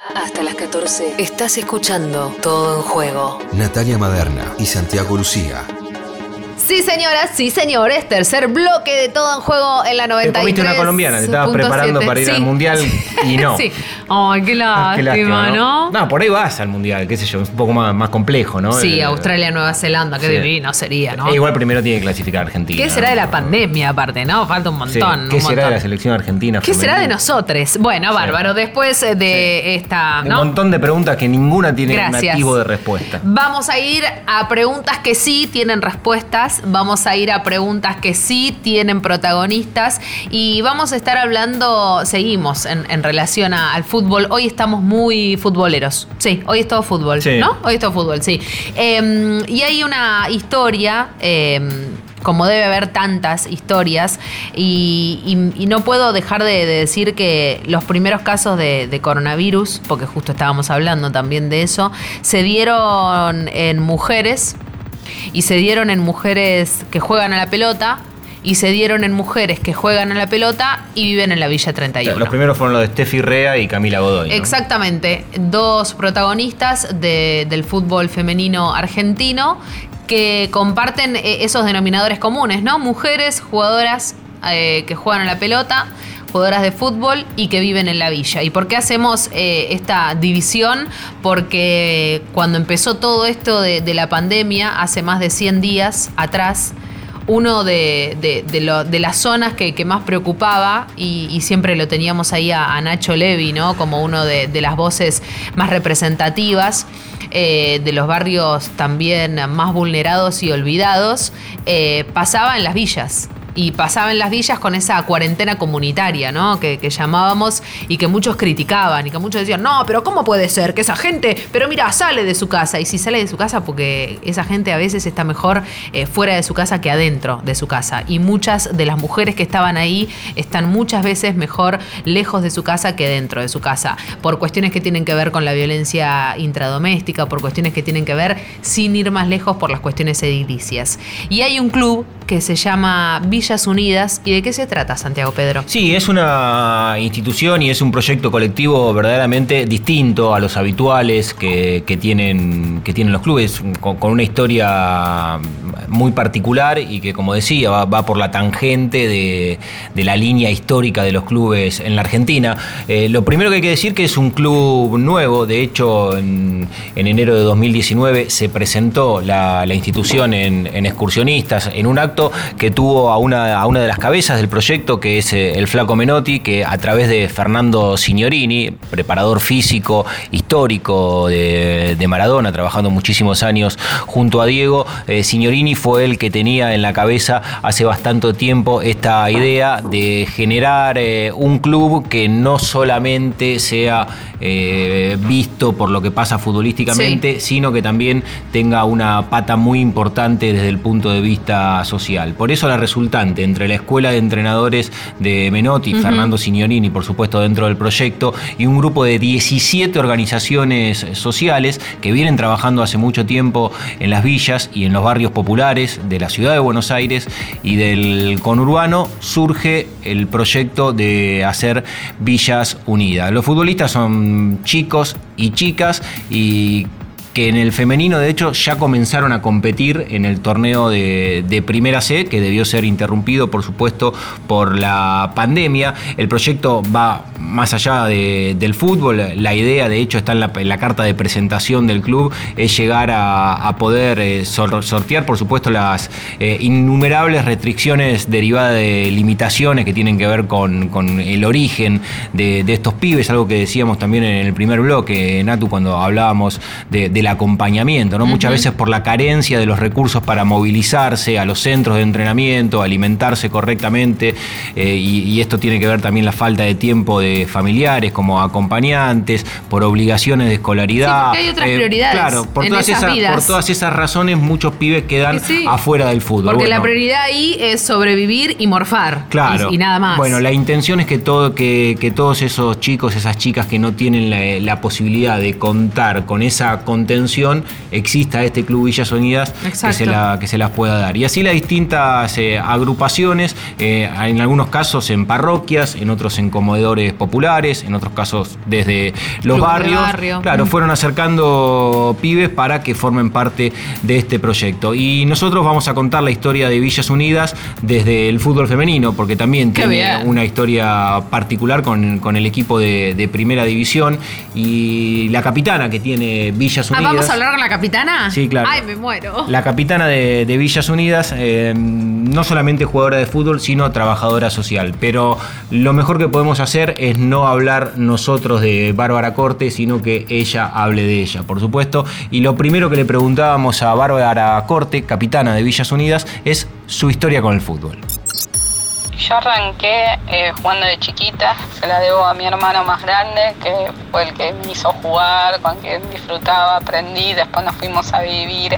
Hasta las 14 estás escuchando Todo en Juego. Natalia Maderna y Santiago Lucía. Sí, señoras, sí, señores. Tercer bloque de Todo en Juego en la 93. Te comiste una colombiana, te estabas preparando para ir al Mundial y no. Sí. Ay, qué lástima, ¿no? No, por ahí vas al Mundial, qué sé yo, es un poco más complejo, ¿no? Sí, Australia, Nueva Zelanda, qué divino sería, ¿no? Igual primero tiene que clasificar Argentina. ¿Qué será de la pandemia aparte, no? Falta un montón. ¿Qué será de la selección argentina? ¿Qué será de nosotros? Bueno, bárbaro. Después de esta, ¿no? Un montón de preguntas que ninguna tiene un nativo de respuesta. Vamos a ir a preguntas que sí tienen respuestas. Vamos a ir a preguntas que sí tienen protagonistas. Y vamos a estar hablando, seguimos en relación al fútbol. Hoy estamos muy futboleros. Sí, hoy es todo fútbol, sí. ¿No? Hoy es todo fútbol, sí. Y hay una historia... como debe haber tantas historias, y no puedo dejar de decir que los primeros casos de coronavirus, porque justo estábamos hablando también de eso, se dieron en mujeres, y se dieron en mujeres que juegan a la pelota, y se dieron en mujeres que juegan a la pelota y viven en la Villa 31. Los primeros fueron los de Steffi Rea y Camila Godoy, ¿no? Exactamente, dos protagonistas del fútbol femenino argentino que comparten esos denominadores comunes, ¿no? Mujeres, jugadoras que juegan a la pelota, jugadoras de fútbol y que viven en la villa. ¿Y por qué hacemos esta división? Porque cuando empezó todo esto de la pandemia, hace más de 100 días atrás, uno de las zonas que más preocupaba, y siempre lo teníamos ahí a Nacho Levi, ¿no? Como uno de las voces más representativas, de los barrios también más vulnerados y olvidados, pasaba en las villas. Y pasaba en las villas con esa cuarentena comunitaria, ¿no? Que llamábamos, y que muchos criticaban, y que muchos decían, no, pero ¿cómo puede ser que esa gente, pero mira, sale de su casa? Y si sale de su casa, porque esa gente a veces está mejor fuera de su casa que adentro de su casa. Y muchas de las mujeres que estaban ahí están muchas veces mejor lejos de su casa que dentro de su casa, por cuestiones que tienen que ver con la violencia intradoméstica, por cuestiones que tienen que ver, sin ir más lejos, por las cuestiones edilicias. Y hay un club que se llama Villas Unidas. ¿Y de qué se trata, Santiago Pedro? Sí, es una institución y es un proyecto colectivo verdaderamente distinto a los habituales que tienen los clubes, con una historia muy particular y que, como decía, va por la tangente de la línea histórica de los clubes en la Argentina. Lo primero que hay que decir que es un club nuevo. De hecho, en enero de 2019 se presentó la institución en Excursionistas, en un acto que tuvo a una de las cabezas del proyecto, que es el Flaco Menotti, que a través de Fernando Signorini, preparador físico histórico de Maradona, trabajando muchísimos años junto a Diego, Signorini fue el que tenía en la cabeza hace bastante tiempo esta idea de generar un club que no solamente sea visto por lo que pasa futbolísticamente, sino que también tenga una pata muy importante desde el punto de vista social. Por eso la resultante entre la escuela de entrenadores de Menotti, Fernando Signorini, por supuesto, dentro del proyecto, y un grupo de 17 organizaciones sociales que vienen trabajando hace mucho tiempo en las villas y en los barrios populares de la ciudad de Buenos Aires y del conurbano, surge el proyecto de hacer Villas Unidas. Los futbolistas son chicos y chicas, y que en el femenino, de hecho, ya comenzaron a competir en el torneo de Primera C, que debió ser interrumpido, por supuesto, por la pandemia. El proyecto va más allá del fútbol. La idea, de hecho, está en la carta de presentación del club, es llegar a poder sortear, por supuesto, las innumerables restricciones derivadas de limitaciones que tienen que ver con el origen de estos pibes, algo que decíamos también en el primer bloque, Natu, cuando hablábamos del acompañamiento, ¿no? Muchas veces por la carencia de los recursos para movilizarse a los centros de entrenamiento, alimentarse correctamente, y esto tiene que ver también la falta de tiempo de familiares como acompañantes, por obligaciones de escolaridad. Sí, porque hay otras prioridades. Claro, por todas esas razones muchos pibes quedan afuera del fútbol. Porque la prioridad ahí es sobrevivir y morfar. Claro. Y nada más. Bueno, la intención es que todos esos chicos, esas chicas que no tienen la posibilidad de contar con esa contención intención exista este Club Villas Unidas que se las pueda dar. Y así las distintas agrupaciones, en algunos casos en parroquias, en otros en comedores populares, en otros casos desde los barrios, claro, fueron acercando pibes para que formen parte de este proyecto. Y nosotros vamos a contar la historia de Villas Unidas desde el fútbol femenino, porque también tiene una historia particular con el equipo de primera división y la capitana que tiene Villas Unidas. ¿Vamos a hablar con la capitana? Sí, claro. Ay, me muero. La capitana de Villas Unidas, no solamente jugadora de fútbol, sino trabajadora social. Pero lo mejor que podemos hacer es no hablar nosotros de Bárbara Corte, sino que ella hable de ella, por supuesto. Y lo primero que le preguntábamos a Bárbara Corte, capitana de Villas Unidas, es su historia con el fútbol. Yo arranqué jugando de chiquita, se la debo a mi hermano más grande, que fue el que me hizo jugar, con quien disfrutaba, aprendí, después nos fuimos a vivir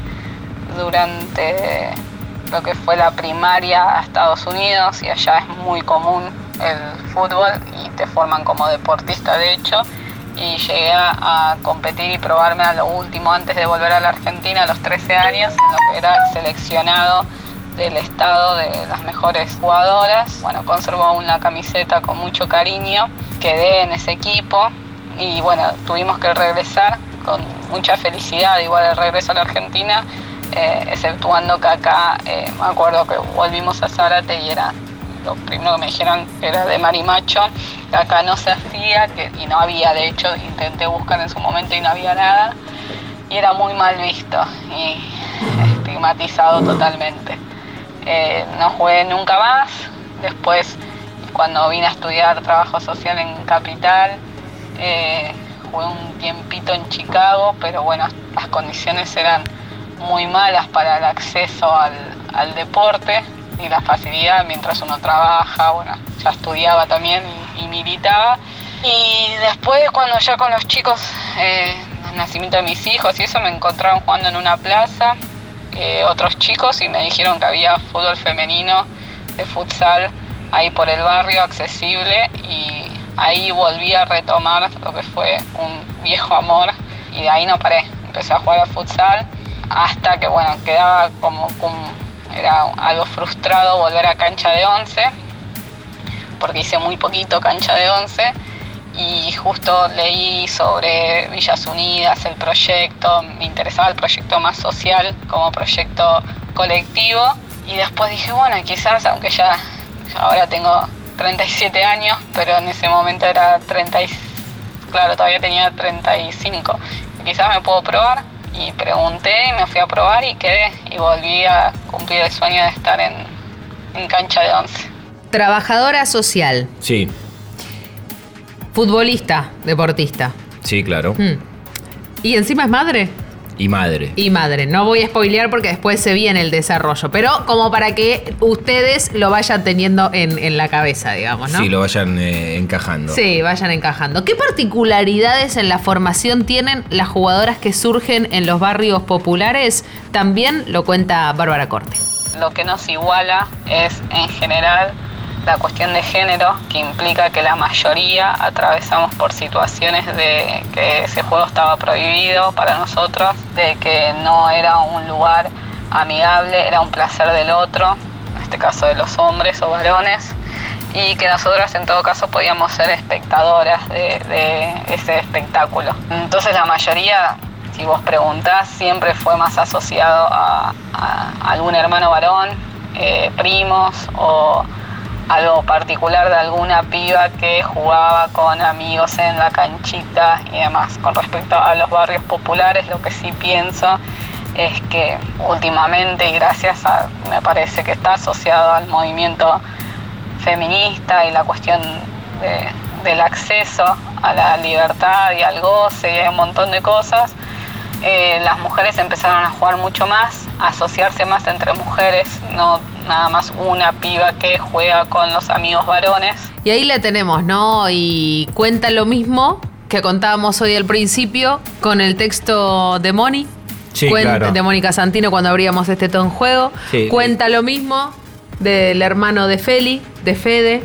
durante lo que fue la primaria a Estados Unidos, y allá es muy común el fútbol y te forman como deportista de hecho, y llegué a competir y probarme a lo último antes de volver a la Argentina a los 13 años, en lo que era el seleccionado del estado de las mejores jugadoras. Bueno, conservo aún la camiseta con mucho cariño, quedé en ese equipo y bueno, tuvimos que regresar con mucha felicidad, igual el regreso a la Argentina, exceptuando que acá, me acuerdo que volvimos a Zárate y era lo primero que me dijeron que era de marimacho, que acá no se hacía, y no había, de hecho intenté buscar en su momento y no había nada, y era muy mal visto y estigmatizado totalmente. No jugué nunca más. Después, cuando vine a estudiar trabajo social en Capital, jugué un tiempito en Chicago, pero bueno, las condiciones eran muy malas para el acceso al deporte y la facilidad mientras uno trabaja. Bueno, ya estudiaba también y militaba. Y después, cuando ya con los chicos, el nacimiento de mis hijos y eso, me encontraron jugando en una plaza otros chicos y me dijeron que había fútbol femenino de futsal ahí por el barrio, accesible, y ahí volví a retomar lo que fue un viejo amor y de ahí no paré. Empecé a jugar a futsal hasta que bueno, quedaba como era algo frustrado volver a cancha de 11, porque hice muy poquito cancha de 11. Y justo leí sobre Villas Unidas, el proyecto, me interesaba el proyecto más social como proyecto colectivo. Y después dije, bueno, quizás, aunque ya ahora tengo 37 años, pero en ese momento era todavía tenía 35. Quizás me puedo probar. Y pregunté y me fui a probar y quedé. Y volví a cumplir el sueño de estar en cancha de 11. Trabajadora social. Sí. Futbolista, deportista. Sí, claro. ¿Y encima es madre? Y madre. Y madre. No voy a spoilear porque después se viene el desarrollo, pero como para que ustedes lo vayan teniendo en la cabeza, digamos, ¿no? Sí, lo vayan encajando. Sí, vayan encajando. ¿Qué particularidades en la formación tienen las jugadoras que surgen en los barrios populares? También lo cuenta Bárbara Corte. Lo que nos iguala es, en general, la cuestión de género, que implica que la mayoría atravesamos por situaciones de que ese juego estaba prohibido para nosotros, de que no era un lugar amigable, era un placer del otro, en este caso de los hombres o varones, y que nosotras en todo caso podíamos ser espectadoras de ese espectáculo. Entonces la mayoría, si vos preguntás, siempre fue más asociado a algún hermano varón, primos o algo particular de alguna piba que jugaba con amigos en la canchita y demás. Con respecto a los barrios populares, lo que sí pienso es que últimamente, y gracias a, me parece que está asociado al movimiento feminista y la cuestión del acceso a la libertad y al goce y un montón de cosas, las mujeres empezaron a jugar mucho más, a asociarse más entre mujeres, no nada más una piba que juega con los amigos varones. Y ahí la tenemos, ¿no? Y cuenta lo mismo que contábamos hoy al principio con el texto de Moni. Sí, claro. De Mónica Santino cuando abríamos este Todo en Juego. Sí. Cuenta lo mismo del hermano de Feli, de Fede.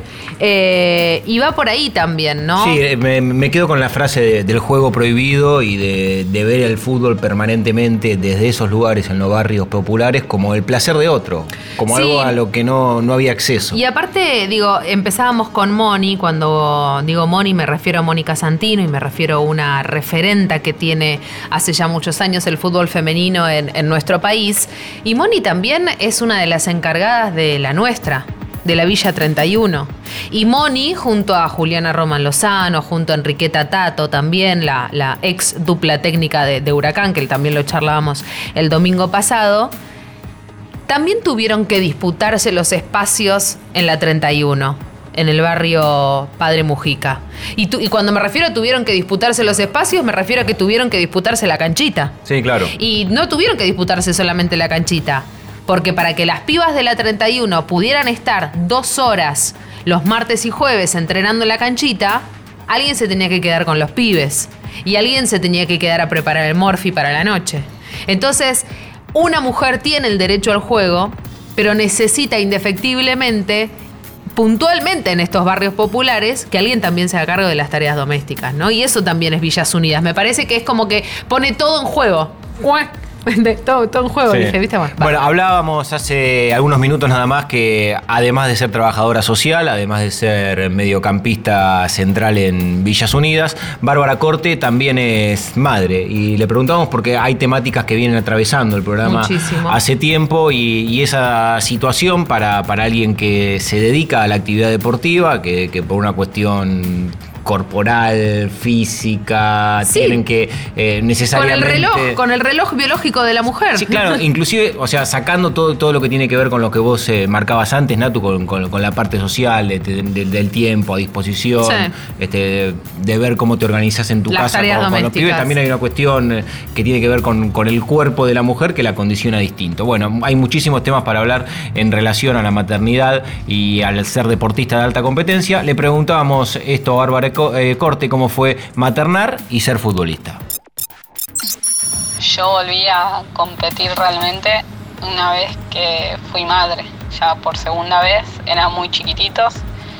Y va por ahí también, ¿no? Sí, me quedo con la frase del juego prohibido y de ver el fútbol permanentemente desde esos lugares en los barrios populares como el placer de otro, como Sí. algo a lo que no había acceso. Y aparte, digo, empezábamos con Moni. Cuando digo Moni me refiero a Mónica Santino y me refiero a una referenta que tiene hace ya muchos años el fútbol femenino en nuestro país. Y Moni también es una de las encargadas de la nuestra, de la Villa 31. Y Moni, junto a Juliana Roman Lozano, junto a Enriqueta Tato, también la ex dupla técnica de Huracán, que también lo charlábamos el domingo pasado, también tuvieron que disputarse los espacios en la 31, en el barrio Padre Mujica. Y cuando me refiero a tuvieron que disputarse los espacios, me refiero a que tuvieron que disputarse la canchita. Sí, claro. Y no tuvieron que disputarse solamente la canchita, porque para que las pibas de la 31 pudieran estar 2 horas los martes y jueves entrenando en la canchita, alguien se tenía que quedar con los pibes y alguien se tenía que quedar a preparar el morfi para la noche. Entonces, una mujer tiene el derecho al juego, pero necesita indefectiblemente, puntualmente en estos barrios populares, que alguien también se haga cargo de las tareas domésticas, ¿no? Y eso también es Villas Unidas. Me parece que es como que pone todo en juego. Todo en juego, Sí. dije, ¿viste? Bueno, hablábamos hace algunos minutos nada más que además de ser trabajadora social, además de ser mediocampista central en Villas Unidas, Bárbara Corte también es madre. Y le preguntamos porque hay temáticas que vienen atravesando el programa Muchísimo. hace tiempo y esa situación para alguien que se dedica a la actividad deportiva, que por una cuestión corporal, física, Sí. tienen que necesariamente... Con el reloj biológico de la mujer. Sí, claro, inclusive, o sea, sacando todo lo que tiene que ver con lo que vos marcabas antes, Natu, con la parte social, del tiempo a disposición, Sí. de ver cómo te organizás en tu Las casa tareas con los domésticas. pibes, también hay una cuestión que tiene que ver con el cuerpo de la mujer que la condiciona distinto. Bueno, hay muchísimos temas para hablar en relación a la maternidad y al ser deportista de alta competencia. Le preguntábamos esto a Bárbara Corte, cómo fue maternar y ser futbolista. Yo volví a competir realmente una vez que fui madre, ya por segunda vez, eran muy chiquititos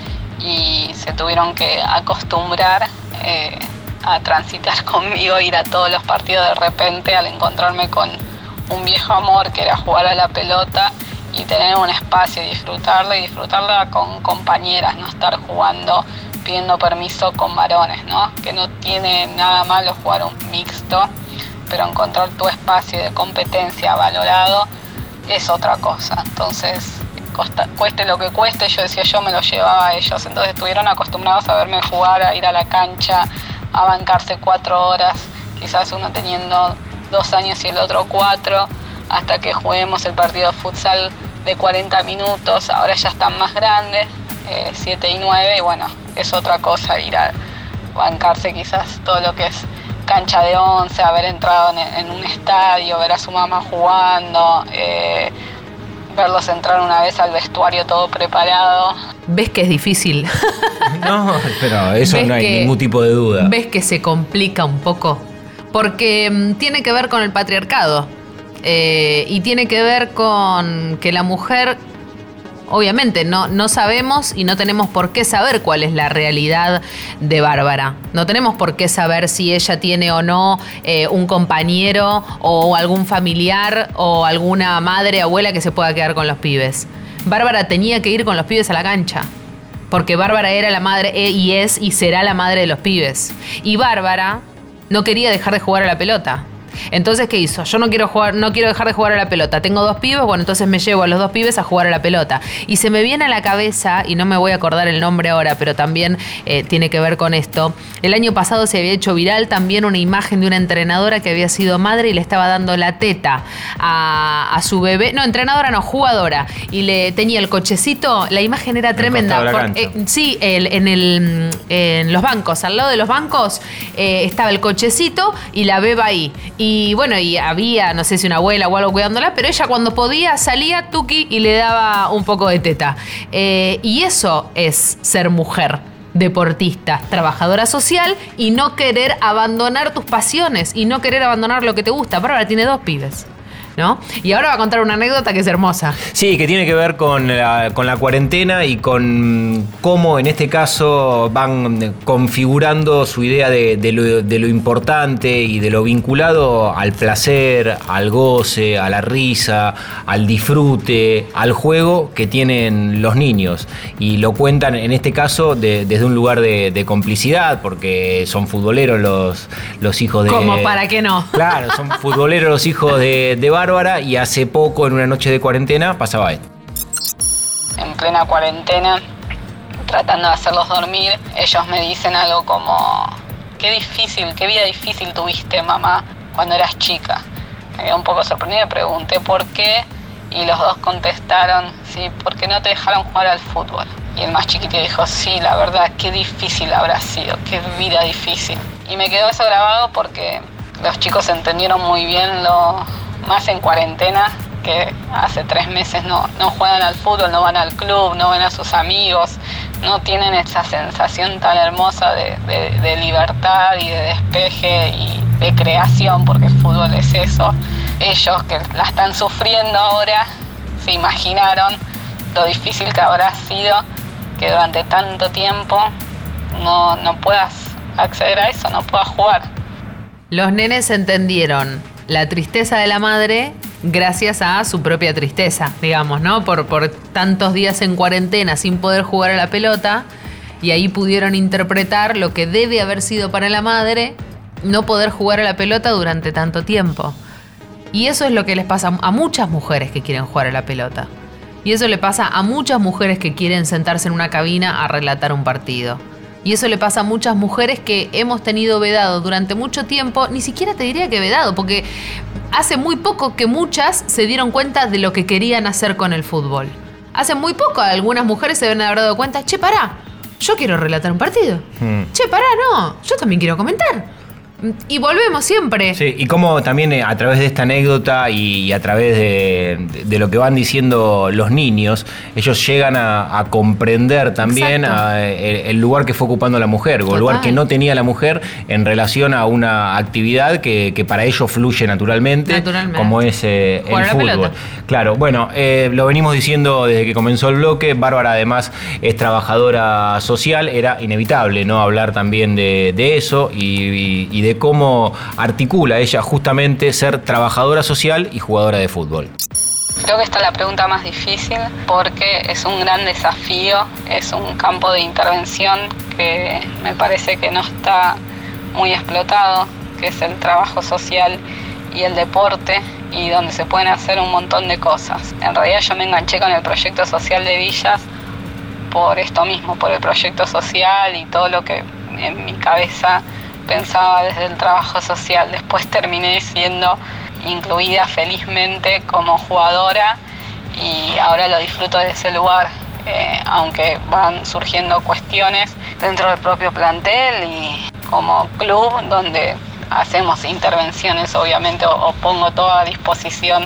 y se tuvieron que acostumbrar a transitar conmigo, ir a todos los partidos de repente al encontrarme con un viejo amor que era jugar a la pelota y tener un espacio y disfrutarla con compañeras, no estar jugando pidiendo permiso con varones, ¿no? Que no tiene nada malo jugar un mixto, pero encontrar tu espacio de competencia valorado es otra cosa. Entonces, cueste lo que cueste, yo decía, yo me lo llevaba a ellos. Entonces estuvieron acostumbrados a verme jugar, a ir a la cancha, a bancarse 4 horas, quizás uno teniendo 2 años y el otro 4, hasta que juguemos el partido de futsal de 40 minutos. Ahora ya están más grandes, 7 y 9, y bueno, es otra cosa ir a bancarse quizás todo lo que es cancha de 11, haber entrado en un estadio, ver a su mamá jugando, verlos entrar una vez al vestuario todo preparado. ¿Ves que es difícil? No, pero eso ¿Ves no hay que- ningún tipo de duda. ¿Ves que se complica un poco? Porque tiene que ver con el patriarcado y tiene que ver con que la mujer, obviamente, no sabemos y no tenemos por qué saber cuál es la realidad de Bárbara. No tenemos por qué saber si ella tiene o no un compañero o algún familiar o alguna madre, abuela que se pueda quedar con los pibes. Bárbara tenía que ir con los pibes a la cancha. Porque Bárbara era la madre y es y será la madre de los pibes. Y Bárbara no quería dejar de jugar a la pelota. Entonces, ¿qué hizo? Yo no quiero dejar de jugar a la pelota. Tengo 2 pibes, bueno, entonces me llevo a los 2 pibes a jugar a la pelota. Y se me viene a la cabeza, y no me voy a acordar el nombre ahora, pero también tiene que ver con esto. El año pasado se había hecho viral también una imagen de una entrenadora que había sido madre y le estaba dando la teta a su bebé. No, entrenadora no, jugadora. Y le tenía el cochecito, la imagen era tremenda. costado de la cancha. Sí, en los bancos, al lado de los bancos estaba el cochecito y la beba ahí. Y bueno, y había, no sé si una abuela o algo cuidándola, pero ella cuando podía salía tuki y le daba un poco de teta. Y eso es ser mujer, deportista, trabajadora social y no querer abandonar tus pasiones y no querer abandonar lo que te gusta. Bárbara tiene 2 pibes. ¿no? Y ahora va a contar una anécdota que es hermosa. Sí, que tiene que ver con la cuarentena y con cómo en este caso van configurando su idea de lo importante y de lo vinculado al placer, al goce, a la risa, al disfrute, al juego que tienen los niños. Y lo cuentan en este caso desde un lugar de complicidad, porque son futboleros los hijos de... ¿Cómo? ¿Para qué no? Claro, son futboleros los hijos de Bárbara, y hace poco, en una noche de cuarentena, pasaba esto. En plena cuarentena, tratando de hacerlos dormir, ellos me dicen algo como: qué vida difícil tuviste, mamá, cuando eras chica. Me quedé un poco sorprendida, pregunté por qué, y los dos contestaron: sí, porque no te dejaron jugar al fútbol. Y el más chiquito dijo: sí, la verdad, qué difícil habrá sido, qué vida difícil. Y me quedó eso grabado porque los chicos entendieron muy bien, más en cuarentena, que hace 3 meses no juegan al fútbol, no van al club, no ven a sus amigos, no tienen esa sensación tan hermosa de libertad y de despeje y de creación, porque el fútbol es eso. Ellos, que la están sufriendo ahora, se imaginaron lo difícil que habrá sido que durante tanto tiempo no puedas acceder a eso, no puedas jugar. Los nenes entendieron la tristeza de la madre gracias a su propia tristeza, digamos, ¿no? Por tantos días en cuarentena sin poder jugar a la pelota, y ahí pudieron interpretar lo que debe haber sido para la madre no poder jugar a la pelota durante tanto tiempo. Y eso es lo que les pasa a muchas mujeres que quieren jugar a la pelota. Y eso le pasa a muchas mujeres que quieren sentarse en una cabina a relatar un partido. Y eso le pasa a muchas mujeres que hemos tenido vedado durante mucho tiempo, ni siquiera te diría que vedado, porque hace muy poco que muchas se dieron cuenta de lo que querían hacer con el fútbol. Hace muy poco algunas mujeres se deben haber dado cuenta: che, pará, yo quiero relatar un partido. Che, pará, no, yo también quiero comentar. Y volvemos siempre. Sí, y cómo también a través de esta anécdota y a través de lo que van diciendo los niños, ellos llegan a comprender también el lugar que fue ocupando la mujer, o el lugar que no tenía la mujer en relación a una actividad que para ellos fluye naturalmente. Como es el fútbol. Claro, bueno, lo venimos diciendo desde que comenzó el bloque. Bárbara además es trabajadora social, era inevitable no hablar también de eso y de cómo articula ella justamente ser trabajadora social y jugadora de fútbol. Creo que esta es la pregunta más difícil, porque es un gran desafío, es un campo de intervención que me parece que no está muy explotado, que es el trabajo social y el deporte, y donde se pueden hacer un montón de cosas. En realidad yo me enganché con el proyecto social de Villas por esto mismo, por el proyecto social y todo lo que en mi cabeza pensaba desde el trabajo social. Después terminé siendo incluida felizmente como jugadora y ahora lo disfruto de ese lugar, aunque van surgiendo cuestiones dentro del propio plantel y como club, donde hacemos intervenciones, obviamente, o pongo toda a disposición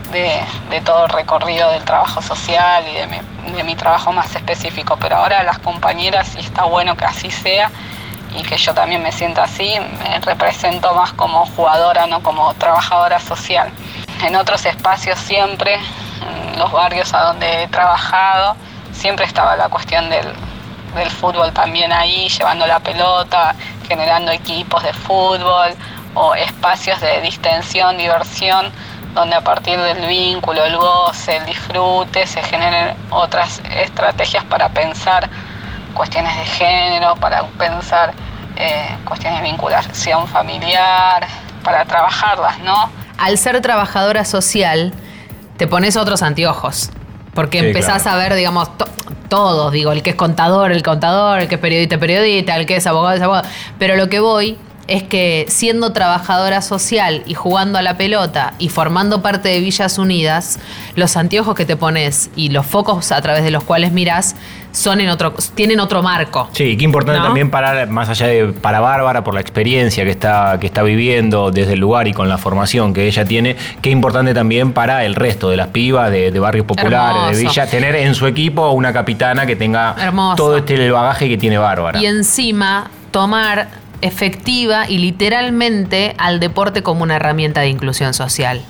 de todo el recorrido del trabajo social y de mi trabajo más específico. Pero ahora las compañeras, y está bueno que así sea, y que yo también me sienta así, me represento más como jugadora, no como trabajadora social. En otros espacios siempre, en los barrios a donde he trabajado, siempre estaba la cuestión del fútbol también ahí, llevando la pelota, generando equipos de fútbol o espacios de distensión, diversión, donde a partir del vínculo, el goce, el disfrute, se generen otras estrategias para pensar cuestiones de género, para pensar cuestiones de vinculación familiar, para trabajarlas, ¿no? Al ser trabajadora social, te pones otros anteojos, porque sí, empezás a ver, digamos, todos, digo, el que es contador, el que es periodista, el que es abogado, pero lo que voy es que siendo trabajadora social y jugando a la pelota y formando parte de Villas Unidas, los anteojos que te pones y los focos a través de los cuales mirás tienen otro marco. Sí, qué importante, ¿no? También para Bárbara, por la experiencia que está viviendo desde el lugar y con la formación que ella tiene, qué importante también para el resto de las pibas de barrios populares, hermoso, de Villa, tener en su equipo una capitana que tenga hermoso, todo el bagaje que tiene Bárbara. Y encima tomar efectiva y literalmente al deporte como una herramienta de inclusión social.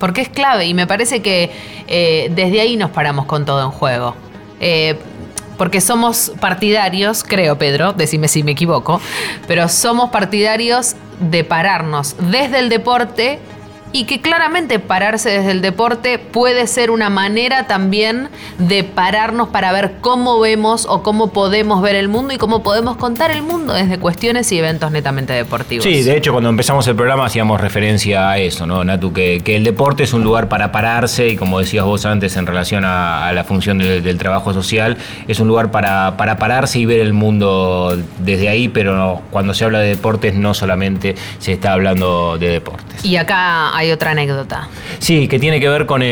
porque es clave y me parece que desde ahí nos paramos con Todo en Juego. Porque somos partidarios, creo, Pedro, decime si me equivoco, pero somos partidarios de pararnos desde el deporte y que claramente pararse desde el deporte puede ser una manera también de pararnos para ver cómo vemos o cómo podemos ver el mundo y cómo podemos contar el mundo desde cuestiones y eventos netamente deportivos. Sí, de hecho cuando empezamos el programa hacíamos referencia a eso, ¿no, Natu? Que el deporte es un lugar para pararse y como decías vos antes en relación a la función del trabajo social, es un lugar para pararse y ver el mundo desde ahí, pero cuando se habla de deportes no solamente se está hablando de deportes. Y acá hay otra anécdota. Sí, que tiene que ver con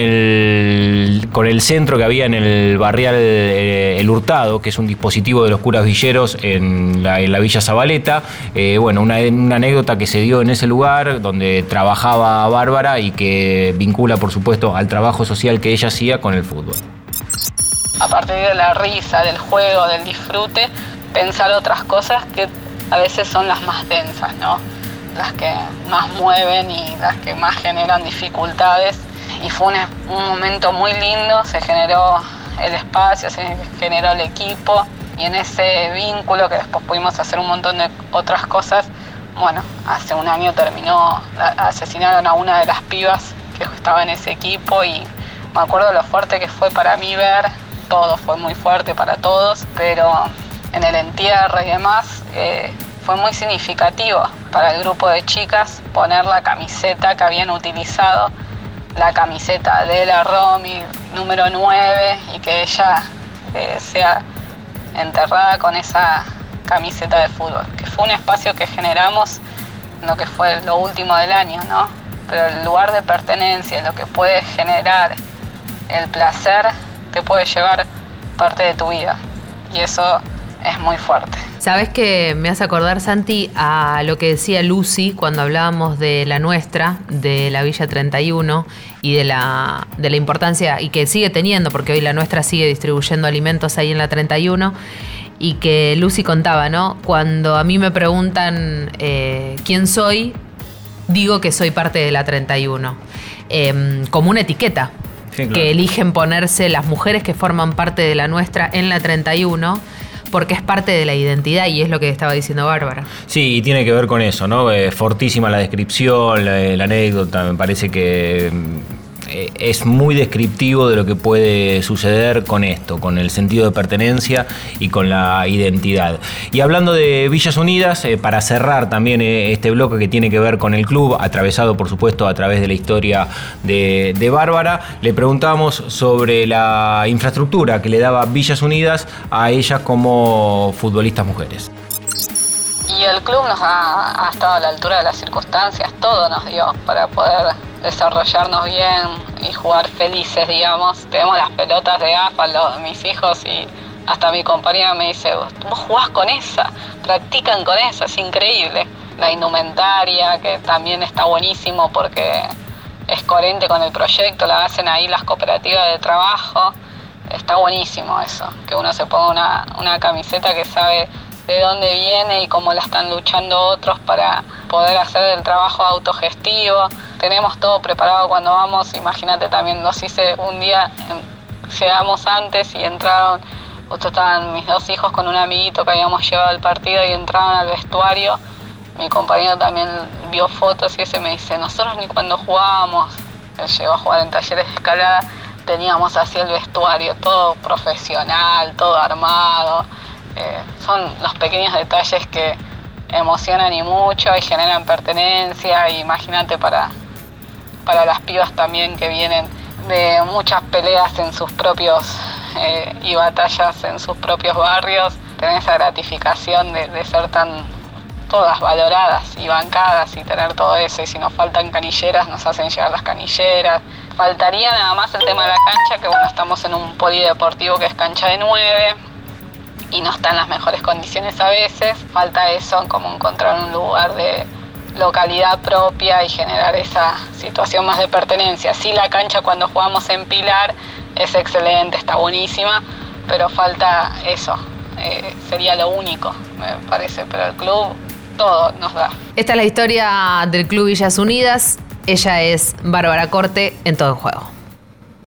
el centro que había en el barrial El Hurtado, que es un dispositivo de los curas villeros en la Villa Zabaleta. Bueno, una anécdota que se dio en ese lugar donde trabajaba Bárbara y que vincula, por supuesto, al trabajo social que ella hacía con el fútbol. A partir de la risa, del juego, del disfrute, pensar otras cosas que a veces son las más densas, ¿no? Las que más mueven y las que más generan dificultades. Y fue un momento muy lindo, se generó el espacio, se generó el equipo y en ese vínculo que después pudimos hacer un montón de otras cosas. Bueno, hace un año asesinaron a una de las pibas que estaba en ese equipo y me acuerdo lo fuerte que fue para mí ver, todo fue muy fuerte para todos, pero en el entierro y demás fue muy significativo para el grupo de chicas poner la camiseta que habían utilizado, la camiseta de la Romy, número 9, y que ella sea enterrada con esa camiseta de fútbol, que fue un espacio que generamos en lo que fue lo último del año, ¿no? Pero el lugar de pertenencia, lo que puede generar el placer, te puede llevar parte de tu vida, y eso es muy fuerte. ¿Sabes qué me hace acordar, Santi, a lo que decía Lucy cuando hablábamos de la nuestra, de la Villa 31 y de la importancia, y que sigue teniendo, porque hoy la nuestra sigue distribuyendo alimentos ahí en la 31, y que Lucy contaba, ¿no? Cuando a mí me preguntan quién soy, digo que soy parte de la 31, como una etiqueta. Sí, claro. Que eligen ponerse las mujeres que forman parte de la nuestra en la 31, porque es parte de la identidad y es lo que estaba diciendo Bárbara. Sí, y tiene que ver con eso, ¿no? Fortísima la descripción, la anécdota, me parece que es muy descriptivo de lo que puede suceder con esto, con el sentido de pertenencia y con la identidad. Y hablando de Villas Unidas, para cerrar también este bloque que tiene que ver con el club, atravesado por supuesto a través de la historia de Bárbara, le preguntamos sobre la infraestructura que le daba Villas Unidas a ellas como futbolistas mujeres. Y el club nos ha estado a la altura de las circunstancias, todo nos dio para poder desarrollarnos bien y jugar felices, digamos. Tenemos las pelotas de asfalto, mis hijos y hasta mi compañera me dice, vos jugás con esa, practican con esa, es increíble. La indumentaria, que también está buenísimo porque es coherente con el proyecto, la hacen ahí las cooperativas de trabajo, está buenísimo eso, que uno se ponga una camiseta que sabe de dónde viene y cómo la están luchando otros para poder hacer el trabajo autogestivo. Tenemos todo preparado cuando vamos, imagínate también, nos hice un día, llegamos antes y entraron, justo estaban mis dos hijos con un amiguito que habíamos llevado al partido y entraban al vestuario. Mi compañero también vio fotos y ese me dice, nosotros ni cuando jugábamos, él llegó a jugar en Talleres de Escalada, teníamos así el vestuario, todo profesional, todo armado. Son los pequeños detalles que emocionan y mucho y generan pertenencia. Imagínate para las pibas también que vienen de muchas peleas en sus propios y batallas en sus propios barrios, tener esa gratificación de ser tan todas valoradas y bancadas y tener todo eso. Y si nos faltan canilleras, nos hacen llegar las canilleras. Faltaría nada más el tema de la cancha, que bueno, estamos en un polideportivo que es cancha de 9 y no está en las mejores condiciones a veces. Falta eso, como encontrar un lugar de localidad propia y generar esa situación más de pertenencia. Sí, la cancha cuando jugamos en Pilar es excelente, está buenísima, pero falta eso. Sería lo único, me parece, pero el club todo nos da. Esta es la historia del Club Villas Unidas. Ella es Bárbara Corte en Todo en Juego.